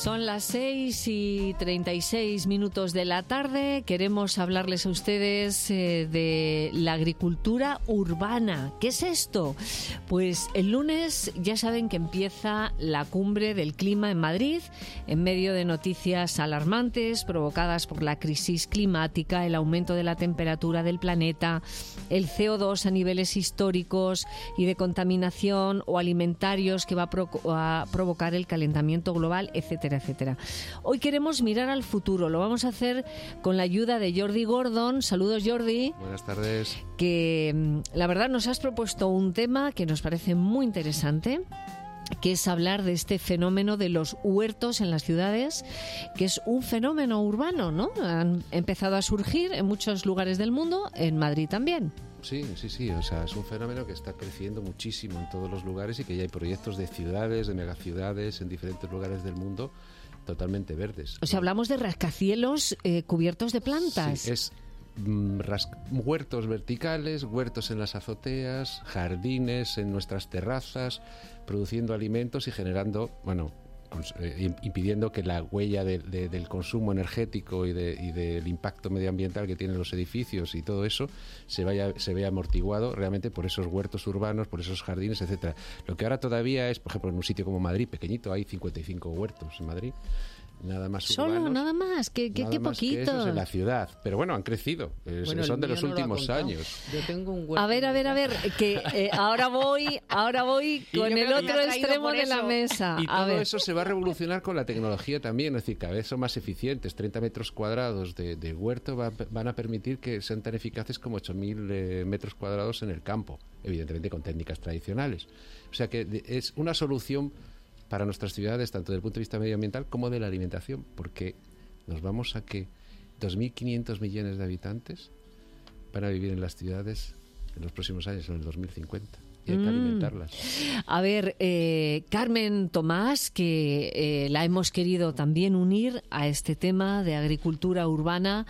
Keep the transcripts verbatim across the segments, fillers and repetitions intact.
Son las seis y treinta y seis minutos de la tarde. Queremos hablarles a ustedes eh, de la agricultura urbana. ¿Qué es esto? Pues el lunes ya saben que empieza la cumbre del clima en Madrid, en medio de noticias alarmantes provocadas por la crisis climática, el aumento de la temperatura del planeta, el C O dos a niveles históricos y de contaminación o alimentarios que va a, pro- a provocar el calentamiento global, etcétera, etcétera. Hoy queremos mirar al futuro. Lo vamos a hacer con la ayuda de Jordi Gordon. Saludos, Jordi. Buenas tardes. Que la verdad nos has propuesto un tema que nos parece muy interesante, que es hablar de este fenómeno de los huertos en las ciudades, que es un fenómeno urbano, ¿no? Han empezado a surgir en muchos lugares del mundo, en Madrid también. Sí, sí, sí, o sea, es un fenómeno que está creciendo muchísimo en todos los lugares y que ya hay proyectos de ciudades, de megaciudades en diferentes lugares del mundo totalmente verdes. O sea, hablamos de rascacielos eh, cubiertos de plantas. Sí, es mm, ras- huertos verticales, huertos en las azoteas, jardines en nuestras terrazas, produciendo alimentos y generando, bueno, cons- eh, impidiendo que la huella de, de, del consumo energético y, de, y del impacto medioambiental que tienen los edificios y todo eso se vaya se vea amortiguado realmente por esos huertos urbanos, por esos jardines, etcétera. Lo que ahora todavía es, por ejemplo, en un sitio como Madrid, pequeñito, hay cincuenta y cinco huertos en Madrid. Nada más Solo, urbanos, nada más, que, que, nada qué más que poquito. esos en la ciudad, pero bueno, han crecido, eh, Bueno, son de el los mío no lo ha últimos contado. años. Yo tengo un huerto. A ver, a ver, a ver, que eh, ahora voy, ahora voy Y yo con el creo que me otro ha traído extremo por de la eso. mesa. Y A todo ver. eso se va a revolucionar con la tecnología también, es decir, cada vez son más eficientes. treinta metros cuadrados de, de huerto va, van a permitir que sean tan eficaces como ocho mil eh, metros cuadrados en el campo, evidentemente con técnicas tradicionales. O sea que de, es una solución para nuestras ciudades, tanto desde el punto de vista medioambiental como de la alimentación, porque nos vamos a que dos mil quinientos millones de habitantes van a vivir en las ciudades en los próximos años, en el dos mil cincuenta. Y hay que Mm. alimentarlas. A ver, eh, Carmen Tomás, que eh, la hemos querido también unir a este tema de agricultura urbana.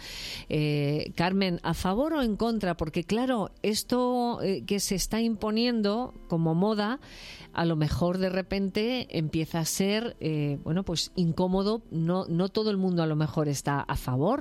Eh, Carmen, ¿a favor o en contra? Porque claro, esto eh, que se está imponiendo como moda, a lo mejor de repente empieza a ser, eh, bueno, pues incómodo. No, no todo el mundo a lo mejor está a favor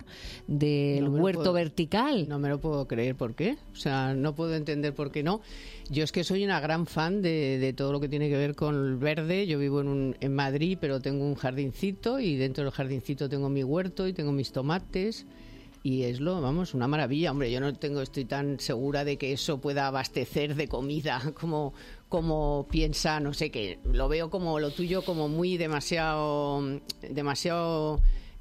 del No me lo huerto puedo- vertical. No me lo puedo creer, ¿por qué? O sea, no puedo entender por qué no. Yo es que soy una gran fan de, de todo lo que tiene que ver con el verde. Yo vivo en, un, en Madrid, pero tengo un jardincito y dentro del jardincito tengo mi huerto y tengo mis tomates. Y es lo, vamos, una maravilla. Hombre, yo no tengo, estoy tan segura de que eso pueda abastecer de comida como, como piensa, no sé, que lo veo como lo tuyo como muy demasiado, demasiado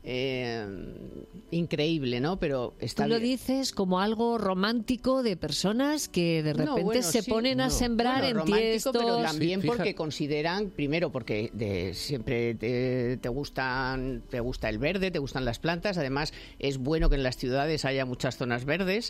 eh, increíble, ¿no? Pero está Tú lo bien. dices como algo romántico de personas que de repente No, bueno, se sí, ponen a no. sembrar Bueno, en romántico, tiestos. pero también Sí, fija- porque consideran, primero porque de- siempre te, te gustan, te gusta el verde, te gustan las plantas, además es bueno que en las ciudades haya muchas zonas verdes.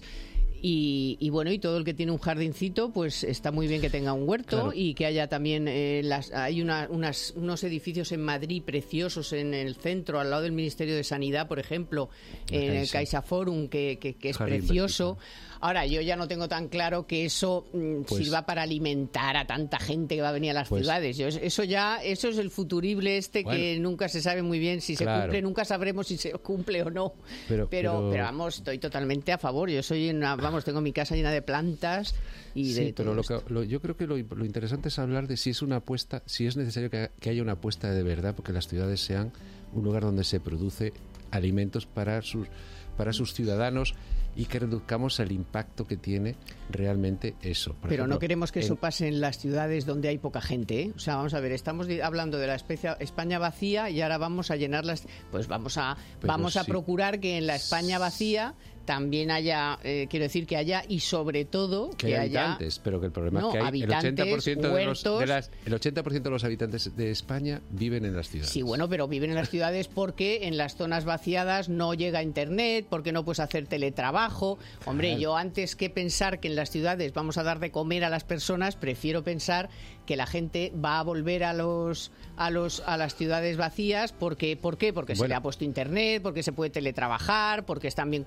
Y, y bueno, y todo el que tiene un jardincito, pues está muy bien que tenga un huerto. Claro. Y que haya también, eh, las, hay una, unas, unos edificios en Madrid preciosos en el centro, al lado del Ministerio de Sanidad, por ejemplo, La en el Caixa. Caixa Forum, que, que, que es Jardín precioso. Ahora, yo ya no tengo tan claro que eso mm, Pues- sirva para alimentar a tanta gente que va a venir a las Pues- ciudades. Yo, eso ya, eso es el futurible este que Bueno. nunca se sabe muy bien si se Claro. cumple, nunca sabremos si se cumple o no. Pero- pero, pero- pero vamos, estoy totalmente a favor. Yo soy una, vamos, tengo mi casa llena de plantas y de Sí, pero todo lo esto. que- lo- yo creo que lo, lo interesante es hablar de si es una apuesta, si es necesario que, que haya una apuesta de verdad, porque las ciudades sean un lugar donde se produce alimentos para sus para sus ciudadanos y que reduzcamos el impacto que tiene realmente eso. Por Pero ejemplo, no queremos que eso en- pase en las ciudades donde hay poca gente, ¿eh? O sea, vamos a ver, estamos di- hablando de la especia- España vacía y ahora vamos a llenarlas. Pues vamos a Pero vamos a sí. procurar que en la España vacía también haya, eh, quiero decir, que haya y sobre todo que hay habitantes, pero que el problema No, es que hay el habitantes, ochenta por ciento de los, de huertos. las- el ochenta por ciento de los habitantes de España viven en las ciudades. Sí, bueno, pero viven en las ciudades porque en las zonas vaciadas no llega internet, porque no puedes hacer teletrabajo. Hombre, Claro. yo antes que pensar que en las ciudades vamos a dar de comer a las personas, prefiero pensar que la gente va a volver a los a los a las ciudades vacías porque ¿por qué? Porque se Bueno. le ha puesto internet, porque se puede teletrabajar, porque están bien comunicados.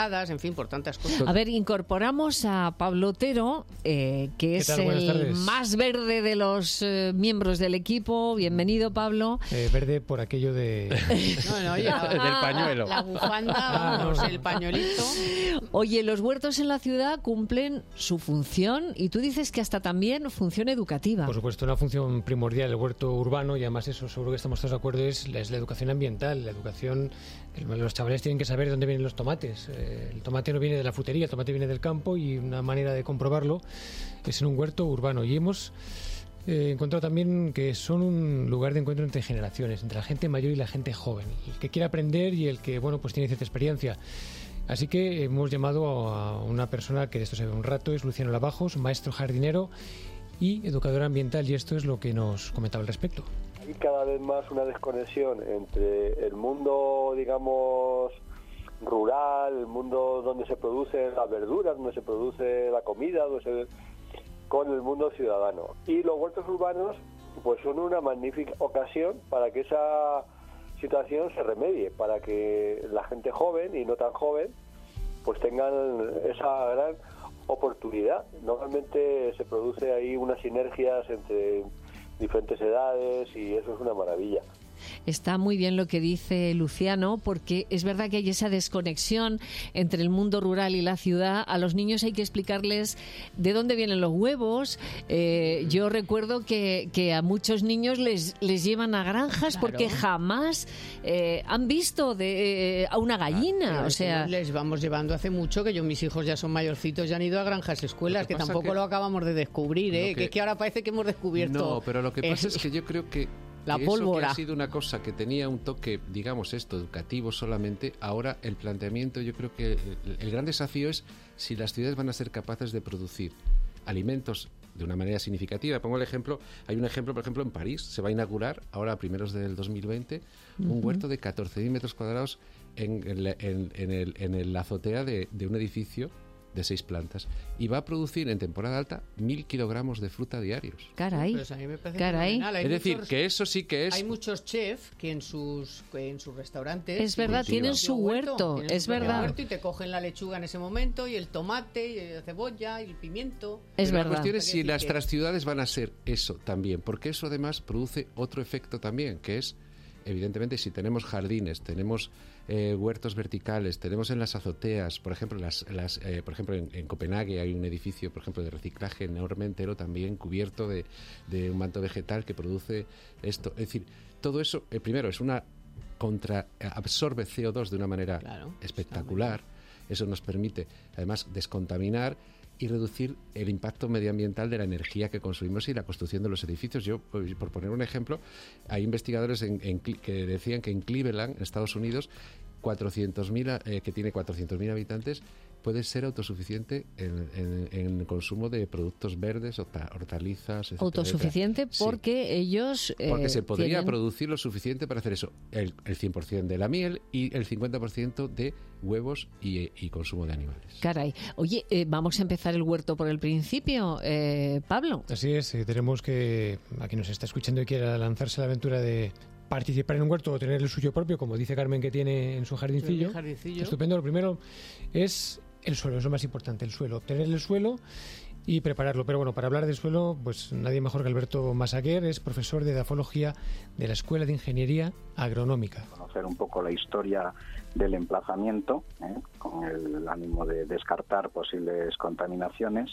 temporadas, en fin, por tantas cosas. A ver, incorporamos a Pablo Otero, eh, que es el más verde de los eh, miembros del equipo. Bienvenido, Pablo. Eh, verde por aquello de... No, no, oye, la, del pañuelo. La bufanda, vamos, el pañuelito. Oye, los huertos en la ciudad cumplen su función y tú dices que hasta también función educativa. Por supuesto, una función primordial del huerto urbano, y además eso seguro que estamos todos de acuerdo, es la, es la educación ambiental, la educación... Los chavales tienen que saber de dónde vienen los tomates. Eh, el tomate no viene de la frutería, el tomate viene del campo, y una manera de comprobarlo es en un huerto urbano. Y hemos eh, encontrado también que son un lugar de encuentro entre generaciones, entre la gente mayor y la gente joven, el que quiere aprender y el que, bueno, pues tiene cierta experiencia. Así que hemos llamado a una persona que de esto se ve un rato, es Luciano Lavajos, maestro jardinero y educador ambiental, y esto es lo que nos comentaba al respecto. Hay cada vez más una desconexión entre el mundo, digamos, rural, el mundo donde se producen las verduras, donde se produce la comida, donde se... con el mundo ciudadano. Y los huertos urbanos pues son una magnífica ocasión para que esa situación se remedie, para que la gente joven y no tan joven pues tengan esa gran oportunidad. Normalmente se produce ahí unas sinergias entre diferentes edades y eso es una maravilla. Está muy bien lo que dice Luciano, porque es verdad que hay esa desconexión entre el mundo rural y la ciudad. A los niños hay que explicarles de dónde vienen los huevos. Eh, yo recuerdo que, que a muchos niños les, les llevan a granjas, claro, porque jamás eh, han visto de, eh, a una gallina. Ah, o sea, les vamos llevando hace mucho, que yo, mis hijos ya son mayorcitos, ya han ido a granjas escuelas, que, que tampoco que, lo acabamos de descubrir, ¿eh? que, que es que ahora parece que hemos descubierto. No, pero lo que pasa es, es que yo creo que la que pólvora. Eso que ha sido una cosa que tenía un toque, digamos esto, educativo solamente, ahora el planteamiento, yo creo que el, el gran desafío es si las ciudades van a ser capaces de producir alimentos de una manera significativa. Pongo el ejemplo, hay un ejemplo, por ejemplo, en París se va a inaugurar, ahora a primeros del dos mil veinte, uh-huh. un huerto de catorce mil metros cuadrados en, en, en, en, el, en el, la azotea de, de un edificio de seis plantas, y va a producir en temporada alta mil kilogramos de fruta diarios. Caray, pues a mí me parece caray. Hay es decir, muchos, que eso sí que es... Hay muchos chefs que en sus que en sus restaurantes... Es verdad, tienen su huerto, tienen es su verdad. Huerto y te cogen la lechuga en ese momento, y el tomate, y la cebolla, y el pimiento... Es Pero verdad. La cuestión es si nuestras ciudades van a ser eso también, porque eso además produce otro efecto también, que es, evidentemente, si tenemos jardines, tenemos eh, huertos verticales, tenemos en las azoteas, por ejemplo, las, las, eh, por ejemplo en, en Copenhague hay un edificio, por ejemplo, de reciclaje enorme entero, también cubierto de, de un manto vegetal que produce esto. Es decir, todo eso, eh, primero, es una contra absorbe C O dos de una manera claro, espectacular. Eso nos permite, además, descontaminar y reducir el impacto medioambiental de la energía que consumimos y la construcción de los edificios. Yo, por poner un ejemplo, hay investigadores en, en, que decían que en Cleveland, en Estados Unidos, cuatrocientos mil, eh, que tiene cuatrocientos mil habitantes, puede ser autosuficiente en, en, en consumo de productos verdes, hortalizas, etcétera. Autosuficiente etcétera. porque sí. ellos eh, Porque se podría tienen... producir lo suficiente para hacer eso, el, el cien por ciento de la miel y el cincuenta por ciento de huevos y, y consumo de animales. Caray. Oye, eh, vamos a empezar el huerto por el principio, eh, Pablo. Así es, eh, tenemos que, a quien nos está escuchando y quiera lanzarse a la aventura de participar en un huerto o tener el suyo propio, como dice Carmen que tiene en su jardincillo, jardincillo. Estupendo. Lo primero es el suelo, es lo más importante, el suelo. Obtener el suelo y prepararlo. Pero bueno, para hablar del suelo, pues nadie mejor que Alberto Massaguer, es profesor de edafología de la Escuela de Ingeniería Agronómica. Conocer un poco la historia del emplazamiento, ¿eh? con el ánimo de descartar posibles contaminaciones.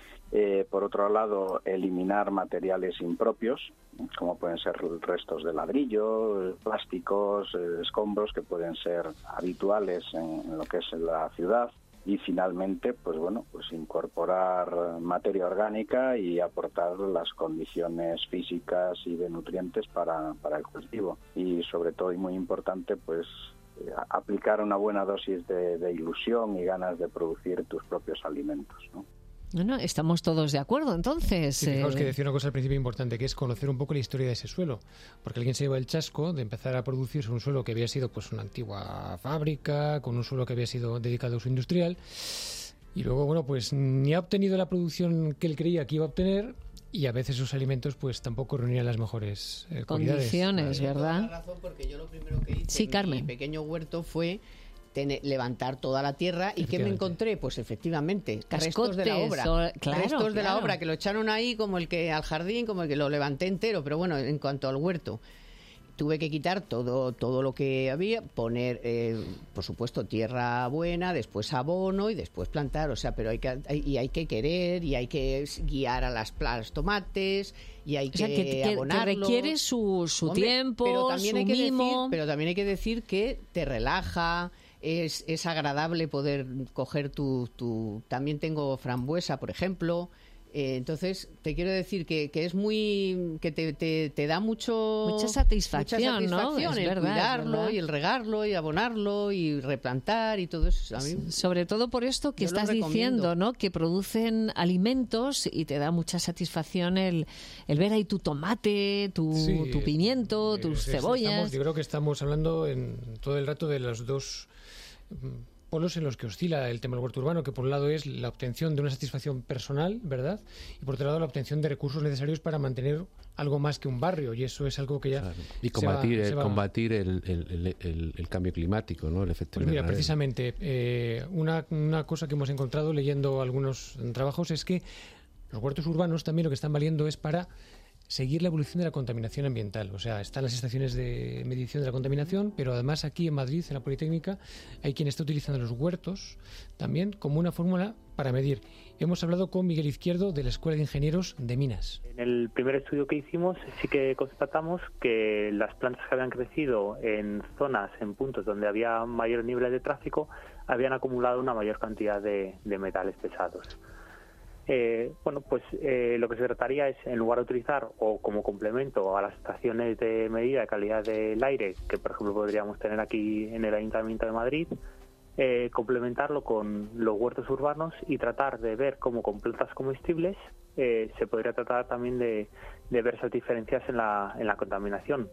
Eh, por otro lado, eliminar materiales impropios, ¿eh? como pueden ser restos de ladrillo, plásticos, eh, escombros que pueden ser habituales en, en lo que es la ciudad. Y finalmente, pues bueno, pues incorporar materia orgánica y aportar las condiciones físicas y de nutrientes para, para el cultivo. Y sobre todo, y muy importante, pues eh, aplicar una buena dosis de, de ilusión y ganas de producir tus propios alimentos, ¿no? Bueno, estamos todos de acuerdo, entonces. Sí, fijaos eh... que decía una cosa al principio importante, que es conocer un poco la historia de ese suelo, porque alguien se lleva el chasco de empezar a producir sobre un suelo que había sido pues una antigua fábrica, con un suelo que había sido dedicado a uso industrial, y luego, bueno, pues ni ha obtenido la producción que él creía que iba a obtener, y a veces sus alimentos pues tampoco reunían las mejores eh, condiciones, ¿verdad? ¿verdad? Toda la razón, porque yo lo primero que hice sí, en Carmen. mi pequeño huerto fue tener, levantar toda la tierra. ¿Y qué me encontré? Pues efectivamente, restos de la obra. O, claro, restos de claro. la obra que lo echaron ahí como el que al jardín, como el que lo levanté entero. Pero bueno, en cuanto al huerto, tuve que quitar todo todo lo que había, poner, eh, por supuesto, tierra buena, después abono y después plantar. O sea, pero hay que hay, y hay que querer y hay que guiar a las plantas, tomates, y hay o sea, que, que, que, abonarlo. que requiere su, su Hombre, tiempo, pero también su hay que mimo. Decir, pero también hay que decir que te relaja. Es, es agradable poder coger tu, tu... También tengo frambuesa, por ejemplo. Eh, entonces, te quiero decir que, que es muy... que te, te, te da mucho... Mucha satisfacción, mucha satisfacción, ¿no? Es el verdad, cuidarlo, es verdad. y el regarlo, y abonarlo, y replantar, y todo eso. A mí, sobre todo por esto que yo lo estás recomiendo. diciendo, ¿no? Que producen alimentos y te da mucha satisfacción el, el ver ahí tu tomate, tu, Sí, tu pimiento, eh, tus es- cebollas. estamos- yo creo que estamos hablando en todo el rato de los dos mm, polos en los que oscila el tema del huerto urbano, que por un lado es la obtención de una satisfacción personal, ¿verdad? Y por otro lado la obtención de recursos necesarios para mantener algo más que un barrio, y eso es algo que ya Claro. Y se combatir, va- el, se va- combatir el, el- el- el- el cambio climático, ¿no? El efecto Pues mira, invernadero. precisamente, eh, una, una cosa que hemos encontrado leyendo algunos trabajos es que los huertos urbanos también lo que están valiendo es para seguir la evolución de la contaminación ambiental. O sea, están las estaciones de medición de la contaminación, pero además aquí en Madrid, en la Politécnica, hay quien está utilizando los huertos también como una fórmula para medir. Hemos hablado con Miguel Izquierdo de la Escuela de Ingenieros de Minas. En el primer estudio que hicimos sí que constatamos que las plantas que habían crecido en zonas, en puntos donde había mayor nivel de tráfico, habían acumulado una mayor cantidad de, de metales pesados. Eh, bueno, pues eh, lo que se trataría es, en lugar de utilizar o como complemento a las estaciones de medida de calidad del aire, que por ejemplo podríamos tener aquí en el Ayuntamiento de Madrid, eh, complementarlo con los huertos urbanos y tratar de ver cómo con plantas comestibles eh, se podría tratar también de, de ver esas diferencias en la, en la contaminación.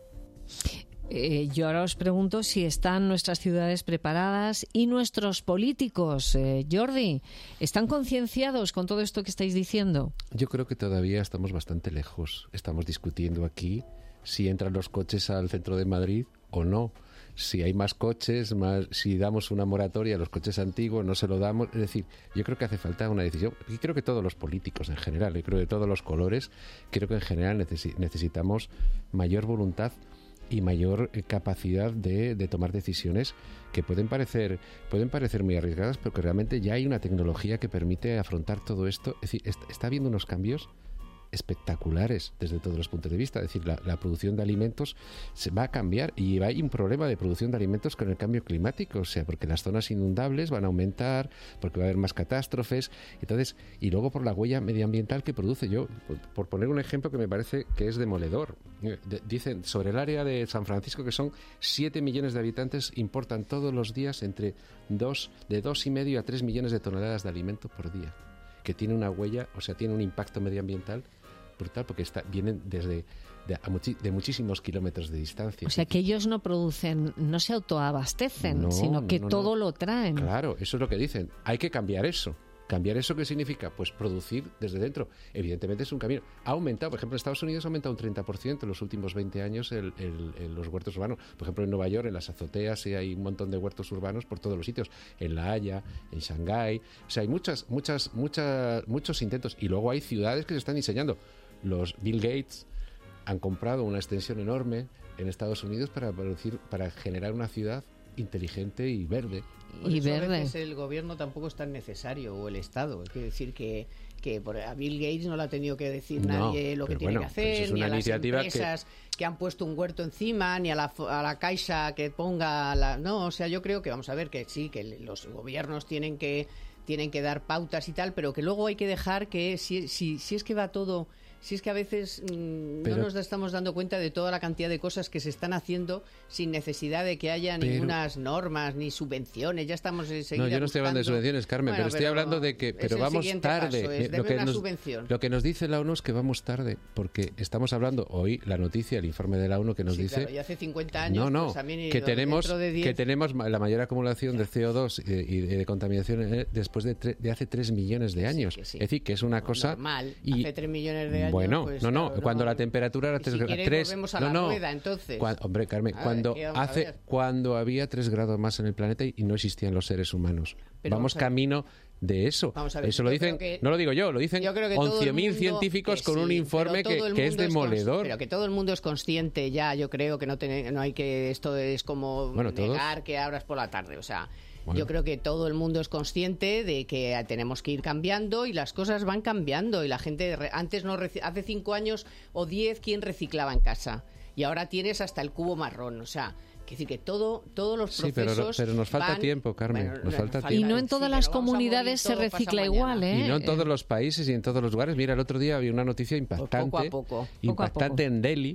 Eh, yo ahora os pregunto si están nuestras ciudades preparadas y nuestros políticos. Eh, Jordi, ¿están concienciados con todo esto que estáis diciendo? Yo creo que todavía estamos bastante lejos. Estamos discutiendo aquí si entran los coches al centro de Madrid o no. Si hay más coches, más, si damos una moratoria a los coches antiguos, no se lo damos. Es decir, yo creo que hace falta una decisión. Y creo que todos los políticos en general, yo creo que todos los colores, creo que en general necesi- necesitamos mayor voluntad y mayor eh, capacidad de, de tomar decisiones que pueden parecer pueden parecer muy arriesgadas, pero que realmente ya hay una tecnología que permite afrontar todo esto. Es decir, est- está habiendo unos cambios espectaculares desde todos los puntos de vista. Es decir, la, la producción de alimentos se va a cambiar y hay un problema de producción de alimentos con el cambio climático, o sea, porque las zonas inundables van a aumentar, porque va a haber más catástrofes, entonces, y luego por la huella medioambiental que produce. Yo, por, por poner un ejemplo que me parece que es demoledor, eh, de- dicen sobre el área de San Francisco que son siete millones de habitantes, importan todos los días entre dos, de dos y medio a tres millones de toneladas de alimento por día, que tiene una huella, o sea, tiene un impacto medioambiental brutal, porque está, vienen desde de, a muchi- de muchísimos kilómetros de distancia. O sea, que ellos no producen, no se autoabastecen, No, sino que no, no, todo no. lo traen. Claro, eso es lo que dicen. Hay que cambiar eso. ¿Cambiar eso qué significa? Pues producir desde dentro. Evidentemente es un camino. Ha aumentado, por ejemplo, en Estados Unidos ha aumentado un treinta por ciento en los últimos veinte años el, el, el, los huertos urbanos. Por ejemplo, en Nueva York, en las azoteas, sí hay un montón de huertos urbanos por todos los sitios. En La Haya, en Shanghái. O sea, hay muchas, muchas, muchas, muchos intentos. Y luego hay ciudades que se están diseñando. Los Bill Gates han comprado una extensión enorme en Estados Unidos para producir, para generar una ciudad inteligente y verde. Por Y eso verde. A veces el gobierno tampoco es tan necesario, o el Estado. Es decir que, que por, a Bill Gates no le ha tenido que decir No, nadie lo que pero tiene bueno, que pero eso hacer, es ni una a las iniciativa que- empresas que... han puesto un huerto encima, ni a la, fo- a la Caixa que ponga... La, no, o sea, yo creo que vamos a ver que sí, que los gobiernos tienen que tienen que dar pautas y tal, pero que luego hay que dejar que si, si, si es que va todo... Si es que a veces mmm, Pero- no nos estamos dando cuenta de toda la cantidad de cosas que se están haciendo sin necesidad de que haya Pero- ninguna normas ni subvenciones. Ya estamos enseguida No, yo no estoy hablando de buscando- subvenciones, Carmen, Bueno, pero estoy hablando de que es pero el vamos siguiente tarde. paso, es, Eh, lo, deme que una nos, subvención. lo que nos dice la ONU es que vamos tarde, porque estamos hablando hoy, la noticia, el informe de la ONU que nos Sí, dice... claro, y hace cincuenta años, no, no, pues también, que y tenemos, dentro de diez, que tenemos ma- la mayor acumulación de C O dos y de, y de contaminación eh, después de, tre- de hace tres millones de años. que sí. Es decir, que es una cosa... normal, y- hace tres millones de años. años. Bueno, pues, no, no, claro, cuando no. la temperatura era Y tres si grados. quieres, volvemos a no, la no. rueda, entonces. Cuan- hombre, Carmen, A ver, cuando ¿qué vamos a hace ver? cuando había tres grados más en el planeta y no existían los seres humanos. Pero Vamos vamos a ver. camino de eso. Vamos a ver, Eso lo yo dicen, creo que- no lo digo yo, lo dicen Yo creo que todo el once mil mundo- científicos que con un sí, informe pero que, todo el que es mundo cons- demoledor. Pero que todo el mundo es consciente ya, yo creo que no, ten- no hay que... Esto es como Bueno, todos. negar que abras por la tarde, o sea... Bueno. Yo creo que todo el mundo es consciente de que tenemos que ir cambiando y las cosas van cambiando y la gente re- antes no reci- hace cinco años o diez quién reciclaba en casa y ahora tienes hasta el cubo marrón, o sea, que decir que todo todos los Sí, pero, procesos pero nos falta van- tiempo, Carmen, Bueno, nos falta Y tiempo. no en todas Sí, las pero vamos a morir comunidades se todo pasado recicla mañana. igual, ¿eh? Y no en todos Eh, los países y en todos los lugares. Mira, el otro día había una noticia impactante. poco a poco. Impactante Poco a en Delhi.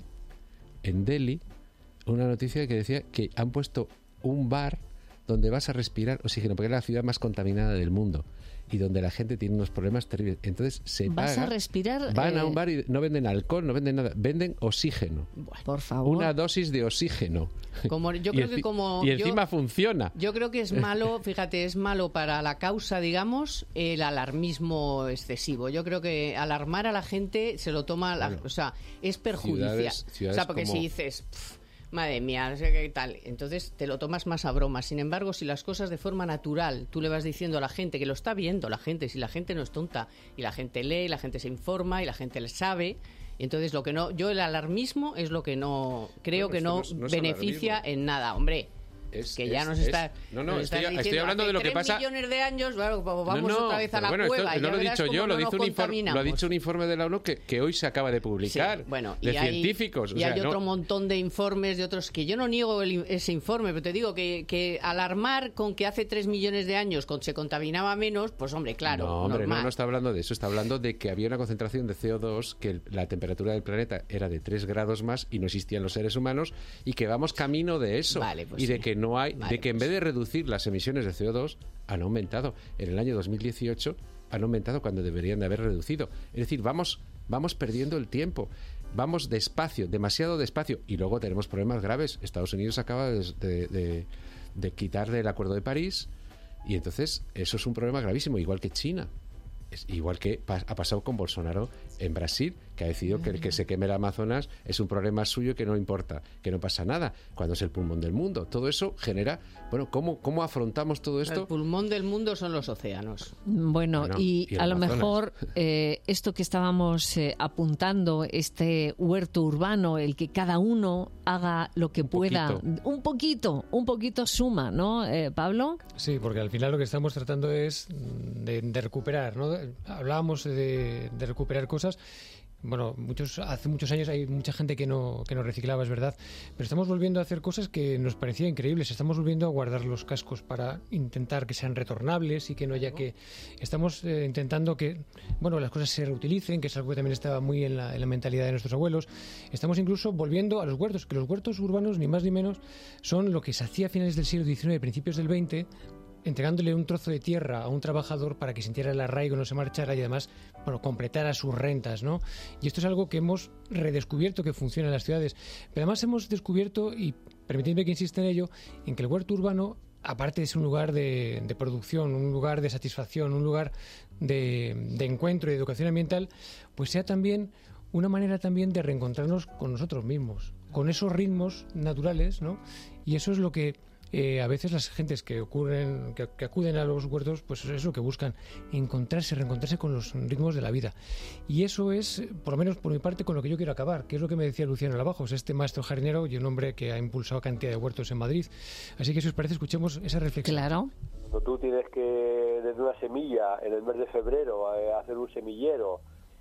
En Delhi, una noticia que decía que han puesto un bar donde vas a respirar oxígeno, porque es la ciudad más contaminada del mundo y donde la gente tiene unos problemas terribles. Entonces se Vas paga, a respirar, van a eh, un bar y no venden alcohol, no venden nada, venden oxígeno. Por favor. Una dosis de oxígeno. Como- yo Y creo que enci- como y yo- encima funciona. Yo creo que es malo, fíjate, es malo para la causa, digamos, el alarmismo excesivo. Yo creo que alarmar a la gente se lo toma, la- Bueno, o sea, es perjudicial. ciudades- o ciudades sea, porque como- si dices, "Pf, madre mía, no sé qué tal", entonces te lo tomas más a broma. Sin embargo, si las cosas de forma natural, tú le vas diciendo a la gente que lo está viendo, la gente, si la gente no es tonta y la gente lee, la gente se informa y la gente le sabe. Y entonces lo que no, yo el alarmismo es lo que no creo Bueno, que esto no, no es- no es beneficia alarmismo. en nada, hombre. Es- que ya es- nos es- está no, no, nos estoy- están estoy diciendo, hablando hace de lo que tres pasa- millones de años, claro, pues vamos No, no, otra vez a pero la bueno, esto cueva. no ya lo he verás dicho cómo yo, no lo nos dice, un informe, lo ha contaminamos. dicho un informe de la ONU que, que hoy se acaba de Sí, publicar, bueno, de y hay- científicos. o y sea, hay no- otro montón de informes de otros que yo no niego el- ese informe, pero te digo que, que alarmar con que hace tres millones de años con- se contaminaba menos, pues hombre, claro, no, hombre, normal. no, no está hablando de eso, está hablando de que había una concentración de C O dos, que el- la temperatura del planeta era de tres grados más y no existían los seres humanos y que vamos camino de eso. Vale, pues y de sí. que no hay, Vale, de que en pues vez de reducir las emisiones de C O dos han aumentado. En el año dos mil dieciocho han aumentado cuando deberían de haber reducido. Es decir, vamos, vamos perdiendo el tiempo. Vamos despacio, demasiado despacio. Y luego tenemos problemas graves. Estados Unidos acaba de, de, de, de quitar del Acuerdo de París y entonces eso es un problema gravísimo, igual que China. Es igual que pa- ha pasado con Bolsonaro en Brasil, que ha decidido que el que se queme el Amazonas es un problema suyo, que no importa, que no pasa nada, cuando es el pulmón del mundo. Todo eso genera, bueno, ¿cómo, cómo afrontamos todo El esto? pulmón del mundo son los océanos. Bueno, Bueno, y, y el a lo Amazonas. mejor eh, esto que estábamos eh, apuntando, este huerto urbano, el que cada uno haga lo que Un pueda, poquito. un poquito, un poquito suma, ¿no, eh, Pablo? Sí, porque al final lo que estamos tratando es de, de recuperar, ¿no? Hablábamos de, de recuperar cosas. Bueno, muchos, hace muchos años hay mucha gente que no, que no reciclaba, es verdad, pero estamos volviendo a hacer cosas que nos parecían increíbles. Estamos volviendo a guardar los cascos para intentar que sean retornables y que no haya que... Estamos eh, intentando que, bueno, las cosas se reutilicen, que es algo que también estaba muy en la, en la mentalidad de nuestros abuelos. Estamos incluso volviendo a los huertos, que los huertos urbanos, ni más ni menos, son lo que se hacía a finales del siglo diecinueve, principios del veinte, entregándole un trozo de tierra a un trabajador para que sintiera el arraigo, no se marchara y además, bueno, completara sus rentas, ¿no? Y esto es algo que hemos redescubierto que funciona en las ciudades. Pero además hemos descubierto, y permitidme que insista en ello, en que el huerto urbano, aparte de ser un lugar de, de producción, un lugar de satisfacción, un lugar de, de encuentro y de educación ambiental, pues sea también una manera también de reencontrarnos con nosotros mismos, con esos ritmos naturales, ¿no? Y eso es lo que Eh, a veces las gentes que ocurren, que, que acuden a los huertos, pues es lo que buscan, encontrarse, reencontrarse con los ritmos de la vida. Y eso es, por lo menos por mi parte, con lo que yo quiero acabar, que es lo que me decía Luciano Lavajos, este maestro jardinero y un hombre que ha impulsado cantidad de huertos en Madrid. Así que si os parece, escuchemos esa reflexión. Claro. Cuando tú tienes que, desde una semilla, en el mes de febrero, eh, hacer un semillero,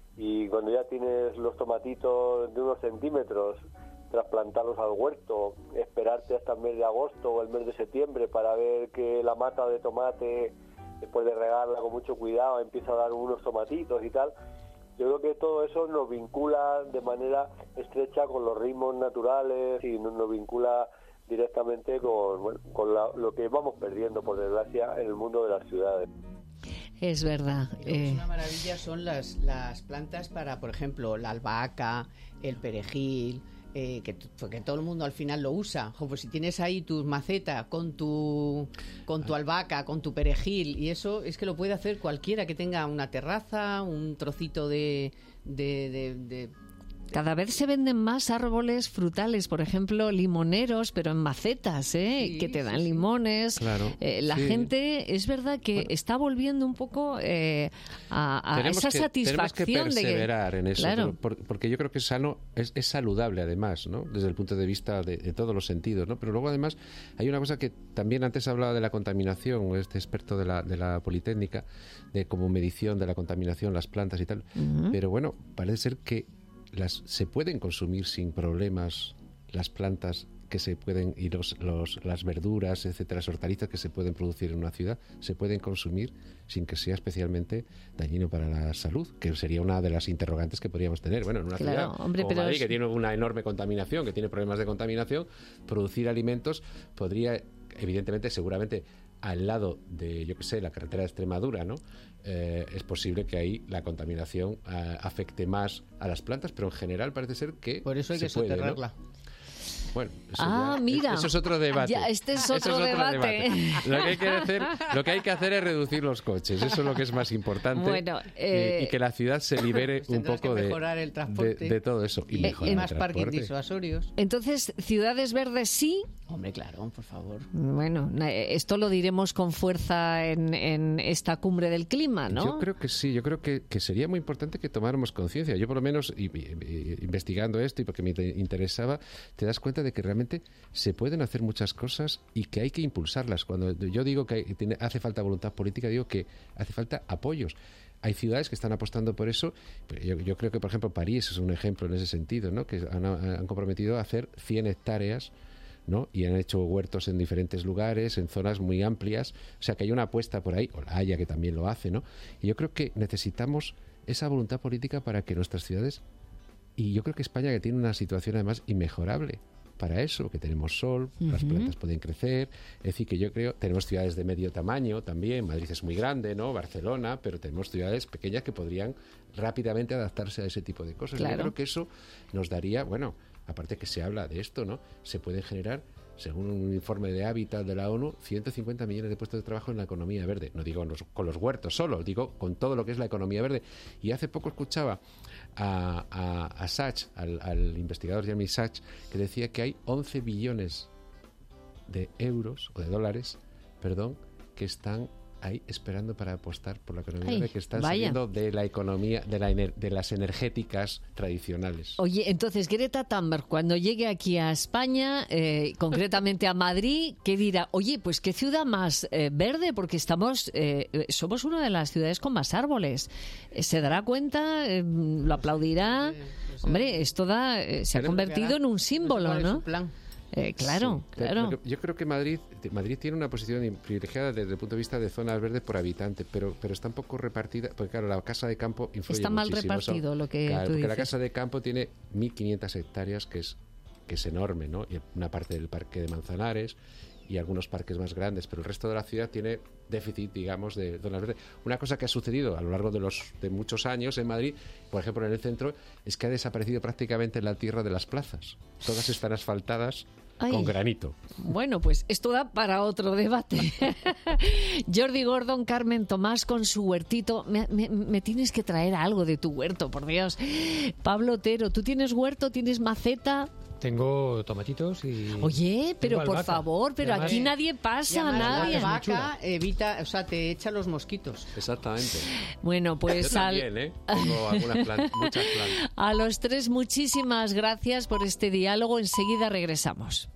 y cuando ya tienes los tomatitos de unos centímetros, trasplantarlos al huerto, esperarte hasta el mes de agosto o el mes de septiembre para ver que la mata de tomate, después de regarla con mucho cuidado, empieza a dar unos tomatitos y tal. Yo creo que todo eso nos vincula de manera estrecha con los ritmos naturales y nos, nos vincula directamente con, bueno, con la, lo que vamos perdiendo, por desgracia, en el mundo de las ciudades. Es verdad. Y lo que es eh, una maravilla son las, las plantas para, por ejemplo, la albahaca, el perejil, eh, que, que todo el mundo al final lo usa. Jo, pues si tienes ahí tus macetas con tu, con tu albahaca, con tu perejil, y eso es que lo puede hacer cualquiera que tenga una terraza, un trocito de... de, de, de Cada vez se venden más árboles frutales, por ejemplo, limoneros, pero en macetas, ¿eh? Sí, que te dan sí, sí. limones. Claro, Eh, la sí. gente, es verdad que Bueno. está volviendo un poco eh, a, a tenemos esa que, satisfacción tenemos que de que... perseverar en eso, Claro. por- porque yo creo que es sano, es, es saludable además, ¿no? Desde el punto de vista de, de todos los sentidos, ¿no? Pero luego además hay una cosa que también antes hablaba de la contaminación, este experto de la, de la Politécnica, de como medición de la contaminación, las plantas y tal. Ujú. Pero bueno, parece ser que las se pueden consumir sin problemas las plantas que se pueden y los, los las verduras, etcétera, las hortalizas que se pueden producir en una ciudad se pueden consumir sin que sea especialmente dañino para la salud, que sería una de las interrogantes que podríamos tener. Bueno, en una Claro, ciudad hombre, como pero Madrid, es- que tiene una enorme contaminación, que tiene problemas de contaminación, producir alimentos podría, evidentemente, seguramente al lado de, yo qué sé, la carretera de Extremadura, ¿no? Eh, es posible que ahí la contaminación eh, afecte más a las plantas, pero en general parece ser que Por eso hay se que puede, ¿no? soterrarla. Bueno, eso Ah, ya- mira. eso es otro debate. Ya, este es Eso otro debate. Lo que hay que hacer, lo que hay que hacer es reducir los coches. Eso es lo que es más importante. Bueno, Y- eh, y, que la ciudad se libere Pues un tendrás poco que de, mejorar el de, transporte. de todo eso. Y, Y, mejorar y el más parking transporte. disuasorios. Entonces, ciudades verdes sí. Hombre, claro, por favor. Bueno, eh, esto lo diremos con fuerza en, en esta cumbre del clima, ¿no? Yo creo que sí, yo creo que, que sería muy importante que tomáramos conciencia. Yo por lo menos, y, y- y- investigando esto y porque me te- interesaba, te das cuenta de que realmente se pueden hacer muchas cosas y que hay que impulsarlas. Cuando yo digo que hay- tiene- hace falta voluntad política, digo que hace falta apoyos. Hay ciudades que están apostando por eso. Pero yo, yo creo que, por ejemplo, París es un ejemplo en ese sentido, ¿no? Que han, han comprometido a hacer cien hectáreas, ¿no? Y han hecho huertos en diferentes lugares, en zonas muy amplias. O sea, que hay una apuesta por ahí, o La Haya, que también lo hace, ¿no? Y yo creo que necesitamos esa voluntad política para que nuestras ciudades, y yo creo que España, que tiene una situación además inmejorable para eso, que tenemos sol, las Ujú. plantas pueden crecer, es decir, que yo creo, tenemos ciudades de medio tamaño también, Madrid es muy grande, ¿no? Barcelona, pero tenemos ciudades pequeñas que podrían rápidamente adaptarse a ese tipo de cosas. Claro. Yo creo que eso nos daría, bueno, aparte que se habla de esto, ¿no? Se pueden generar, según un informe de Hábitat de la ONU, ciento cincuenta millones de puestos de trabajo en la economía verde. No digo los- con los huertos solo, digo con todo lo que es la economía verde. Y hace poco escuchaba a, a, a Sachs, al, al investigador Jeremy Sachs, que decía que hay once billones de euros, o de dólares, perdón, que están ahí esperando para apostar por la economía Ay, verde, que están vaya. saliendo de la economía, de, la ener- de las energéticas tradicionales. Oye, entonces Greta Thunberg, cuando llegue aquí a España, eh, concretamente a Madrid, ¿qué dirá? Oye, pues qué ciudad más eh, verde, porque estamos, eh, eh, somos una de las ciudades con más árboles. Eh, ¿Se dará cuenta? Eh, ¿Lo aplaudirá? no sé. Hombre, esto da, eh, se ha Pero- convertido en un No sé símbolo, cuál es ¿no? su plan. Eh, claro, Sí. claro. Lo que- yo creo que Madrid Madrid tiene una posición privilegiada desde el punto de vista de zonas verdes por habitante, pero pero está un poco repartida, porque claro, la casa de campo influye Está mal muchísimo. repartido Son- lo que claro, tú porque la dices. casa de campo tiene mil quinientas hectáreas, que es que es enorme, ¿no? Y una parte del parque de Manzanares y algunos parques más grandes, pero el resto de la ciudad tiene déficit, digamos, de zonas verdes. Una cosa que ha sucedido a lo largo de los de muchos años en Madrid, por ejemplo, en el centro, es que ha desaparecido prácticamente la tierra de las plazas. Todas están asfaltadas Ay. con granito. Bueno, pues esto da para otro debate. Jordi Gordon, Carmen Tomás con su huertito. Me, me- me tienes que traer algo de tu huerto, por Dios. Pablo Otero, ¿tú tienes huerto? ¿Tienes maceta? Tengo tomatitos y... Oye, pero Tengo por albahaca. favor, pero Además- aquí nadie Y pasa, además nadie. la es muy chula. vaca evita, o sea, te echa los mosquitos. Exactamente. Bueno, pues Yo al- también, ¿eh? Tengo algunas plantas, muchas plantas. a los tres muchísimas gracias por este diálogo. Enseguida regresamos.